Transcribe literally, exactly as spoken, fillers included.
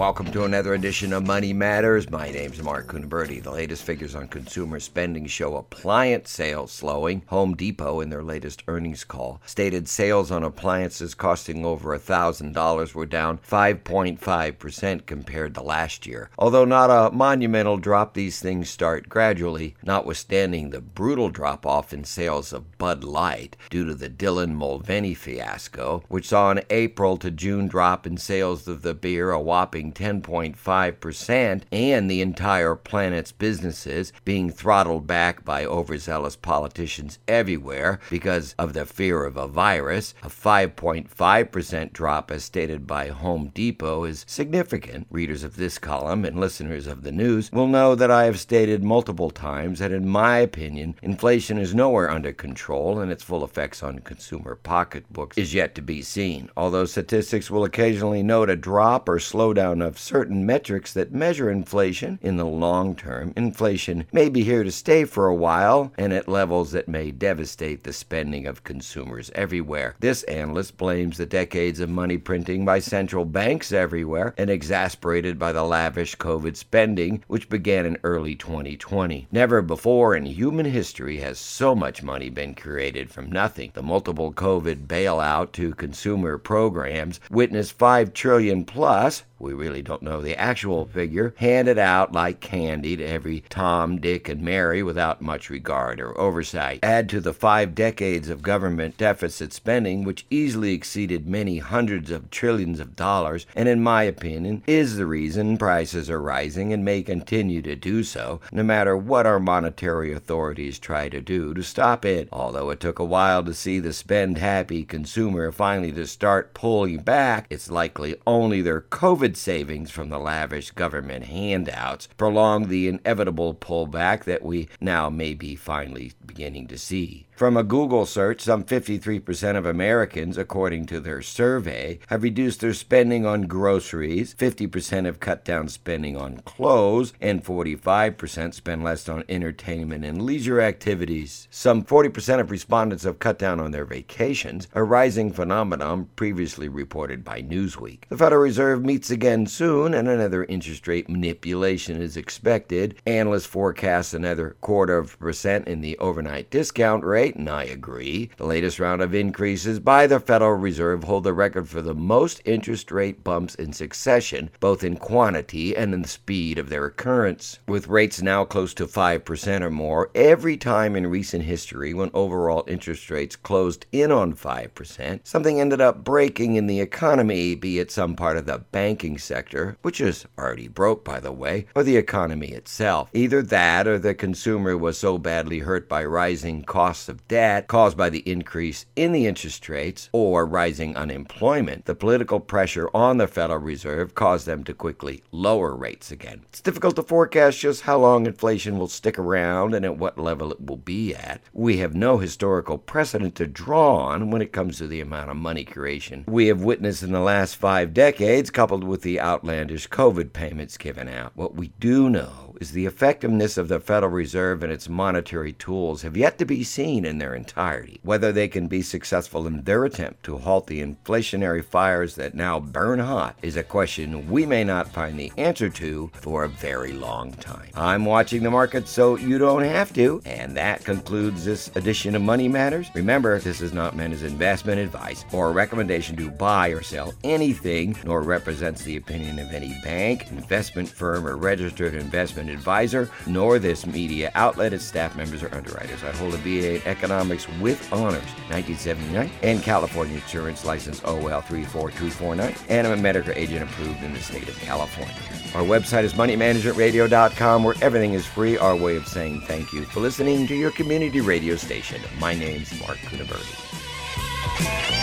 Welcome to another edition of Money Matters. My name's Mark Cunaberti. The latest figures on consumer spending show appliance sales slowing. Home Depot, in their latest earnings call, stated sales on appliances costing over one thousand dollars were down five point five percent compared to last year. Although not a monumental drop, these things start gradually, notwithstanding the brutal drop-off in sales of Bud Light due to the Dylan Mulvaney fiasco, which saw an April to June drop in sales of the beer, a whopping ten point five percent, and the entire planet's businesses being throttled back by overzealous politicians everywhere because of the fear of a virus. A five point five percent drop, as stated by Home Depot, is significant. Readers of this column and listeners of the news will know that I have stated multiple times that, in my opinion, inflation is nowhere under control and its full effects on consumer pocketbooks is yet to be seen. Although statistics will occasionally note a drop or slowdown of certain metrics that measure inflation in the long term, inflation may be here to stay for a while and at levels that may devastate the spending of consumers everywhere. This analyst blames the decades of money printing by central banks everywhere and exasperated by the lavish COVID spending which began in early twenty twenty. Never before in human history has so much money been created from nothing. The multiple COVID bailout to consumer programs witnessed five trillion dollars plus, we really don't know the actual figure, handed out like candy to every Tom, Dick, and Mary without much regard or oversight. Add to the five decades of government deficit spending, which easily exceeded many hundreds of trillions of dollars, and in my opinion is the reason prices are rising and may continue to do so, no matter what our monetary authorities try to do to stop it. Although it took a while to see the spend-happy consumer finally to start pulling back, it's likely only their COVID savings from the lavish government handouts prolong the inevitable pullback that we now may be finally beginning to see. From a Google search, some fifty-three percent of Americans, according to their survey, have reduced their spending on groceries, fifty percent have cut down spending on clothes, and forty-five percent spend less on entertainment and leisure activities. Some forty percent of respondents have cut down on their vacations, a rising phenomenon previously reported by Newsweek. The Federal Reserve meets again soon, and another interest rate manipulation is expected. Analysts forecast another quarter of a percent in the overnight discount rate, and I agree. The latest round of increases by the Federal Reserve hold the record for the most interest rate bumps in succession, both in quantity and in the speed of their occurrence, with rates now close to five percent or more every time in recent history when overall interest rates closed in on five percent. Something ended up breaking in the economy, be it some part of the banking sector, which is already broke, by the way, or the economy itself. Either that or the consumer was so badly hurt by rising costs of debt caused by the increase in the interest rates or rising unemployment. The political pressure on the Federal Reserve caused them to quickly lower rates again. It's difficult to forecast just how long inflation will stick around and at what level it will be at. We have no historical precedent to draw on when it comes to the amount of money creation we have witnessed in the last five decades, coupled with the outlandish COVID payments given out. What we do know is the effectiveness of the Federal Reserve and its monetary tools have yet to be seen in their entirety. Whether they can be successful in their attempt to halt the inflationary fires that now burn hot is a question we may not find the answer to for a very long time. I'm watching the market so you don't have to, and that concludes this edition of Money Matters. Remember, this is not meant as investment advice or a recommendation to buy or sell anything, nor represents the opinion of any bank, investment firm, or registered investment advisor, nor this media outlet, its staff members, or underwriters. I hold a B A in Economics with honors, nineteen seventy-nine, and California Insurance License O L three four two four nine, and I'm a Medicare agent approved in the state of California. Our website is money management radio dot com, where everything is free, our way of saying thank you for listening to your community radio station. My name's Mark Cunaberti.